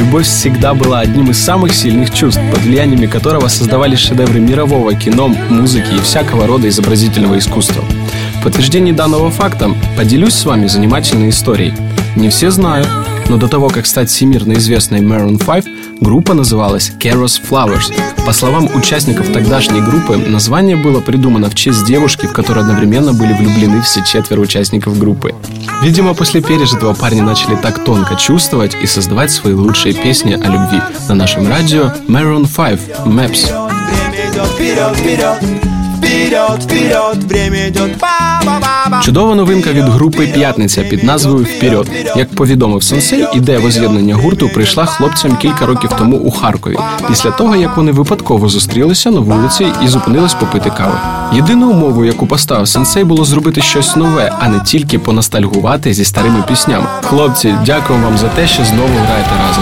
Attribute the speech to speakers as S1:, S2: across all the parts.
S1: любовь всегда была одним из самых сильных чувств, под влияниями которого создавались шедевры мирового кино, музыки и всякого рода изобразительного искусства. В подтверждение данного факта поделюсь с вами занимательной историей. Не все знают, но до того, как стать всемирно известной Maroon 5, группа называлась Keros Flowers. По словам участников тогдашней группы, название было придумано в честь девушки, в которой одновременно были влюблены все 4 участников группы. Видимо, после пережитого парни начали так тонко чувствовать и создавать свои лучшие песни о любви. На нашем радио Maroon 5 Maps. Чудова новинка від групи «П'ятниця» під назвою «Вперед». Як повідомив Сенсей, ідея воз'єднання гурту прийшла хлопцям кілька років тому у Харкові, після того, як вони випадково зустрілися на вулиці і зупинились попити кави. Єдину умову, яку поставив Сенсей, було зробити щось нове, а не тільки поностальгувати зі старими піснями. Хлопці, дякую вам за те, що знову граєте разом.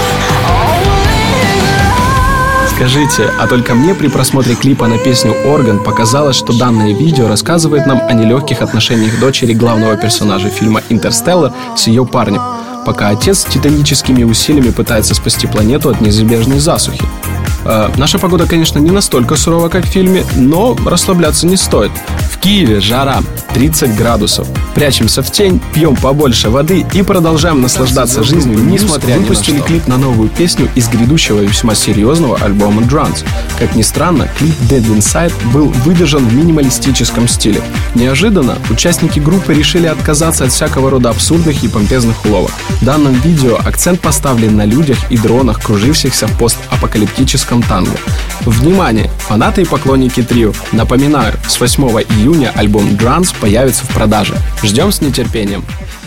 S1: Скажите, а только мне при просмотре клипа на песню «Орган» показалось, что данное видео рассказывает нам о нелегких отношениях дочери главного персонажа фильма «Интерстеллар» с ее парнем, пока отец титаническими усилиями пытается спасти планету от неизбежной засухи. Наша погода, конечно, не настолько сурова, как в фильме, но расслабляться не стоит. В Киеве жара 30 градусов. Прячемся в тень, пьем побольше воды и продолжаем наслаждаться жизнью, несмотря ни на что. Выпустили клип на новую песню из грядущего весьма серьезного альбома Drums. Как ни странно, клип Dead Inside был выдержан в минималистическом стиле. Неожиданно участники группы решили отказаться от всякого рода абсурдных и помпезных уловок. В данном видео акцент поставлен на людях и дронах, кружившихся в постапокалиптическом танго. Внимание, фанаты и поклонники трио! Напоминаю, с 8 июня альбом Drums появится в продаже. Ждем с нетерпением.